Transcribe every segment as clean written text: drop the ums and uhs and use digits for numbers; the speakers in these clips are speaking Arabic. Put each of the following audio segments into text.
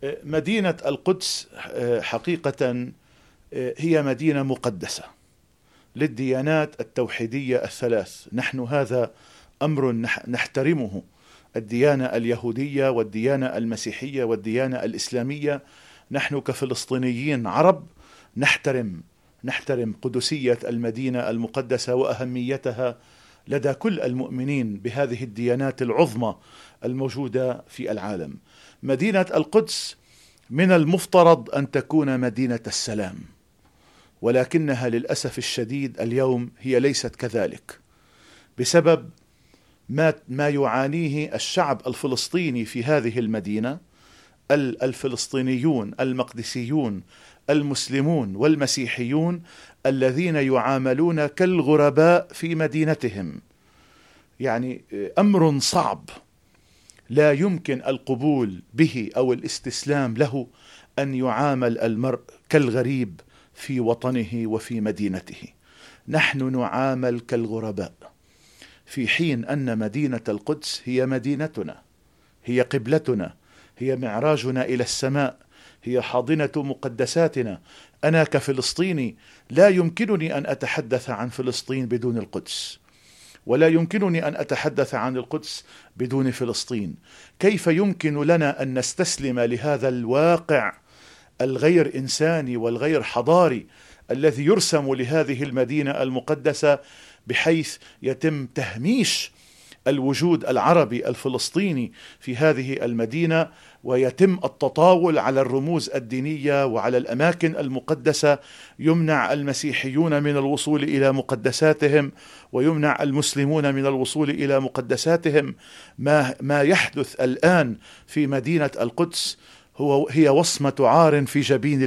مدينة القدس حقيقة هي مدينة مقدسة للديانات التوحيدية الثلاث. نحن هذا أمر نحترمه، الديانة اليهودية والديانة المسيحية والديانة الإسلامية. نحن كفلسطينيين عرب نحترم قدسية المدينة المقدسة وأهميتها لدى كل المؤمنين بهذه الديانات العظمى الموجودة في العالم. مدينة القدس من المفترض أن تكون مدينة السلام، ولكنها للأسف الشديد اليوم هي ليست كذلك بسبب ما يعانيه الشعب الفلسطيني في هذه المدينة. الفلسطينيون المقدسيون المسلمون والمسيحيون الذين يعاملون كالغرباء في مدينتهم، يعني أمر صعب لا يمكن القبول به أو الاستسلام له، أن يعامل المرء كالغريب في وطنه وفي مدينته. نحن نعامل كالغرباء، في حين أن مدينة القدس هي مدينتنا، هي قبلتنا، هي معراجنا إلى السماء، هي حاضنة مقدساتنا. أنا كفلسطيني لا يمكنني أن أتحدث عن فلسطين بدون القدس، ولا يمكنني أن أتحدث عن القدس بدون فلسطين. كيف يمكن لنا أن نستسلم لهذا الواقع الغير إنساني والغير حضاري الذي يرسم لهذه المدينة المقدسة، بحيث يتم تهميش الوجود العربي الفلسطيني في هذه المدينة، ويتم التطاول على الرموز الدينية وعلى الأماكن المقدسة. يمنع المسيحيون من الوصول إلى مقدساتهم، ويمنع المسلمون من الوصول إلى مقدساتهم. ما يحدث الآن في مدينة القدس هي وصمة عار في جبين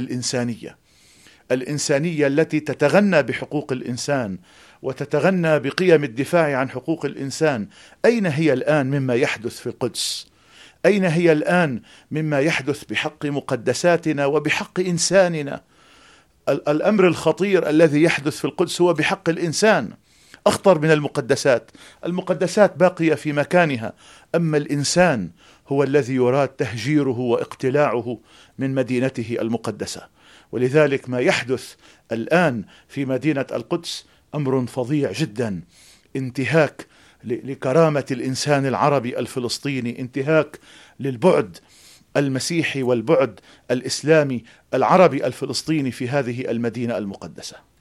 الإنسانية التي تتغنى بحقوق الإنسان وتتغنى بقيم الدفاع عن حقوق الإنسان. أين هي الآن مما يحدث في القدس؟ أين هي الآن مما يحدث بحق مقدساتنا وبحق إنساننا؟ الأمر الخطير الذي يحدث في القدس هو بحق الإنسان، أخطر من المقدسات. المقدسات باقية في مكانها، أما الإنسان هو الذي يراد تهجيره واقتلاعه من مدينته المقدسة. ولذلك ما يحدث الآن في مدينة القدس أمر فظيع جدا، انتهاك لكرامة الإنسان العربي الفلسطيني، انتهاك للبعد المسيحي والبعد الإسلامي العربي الفلسطيني في هذه المدينة المقدسة.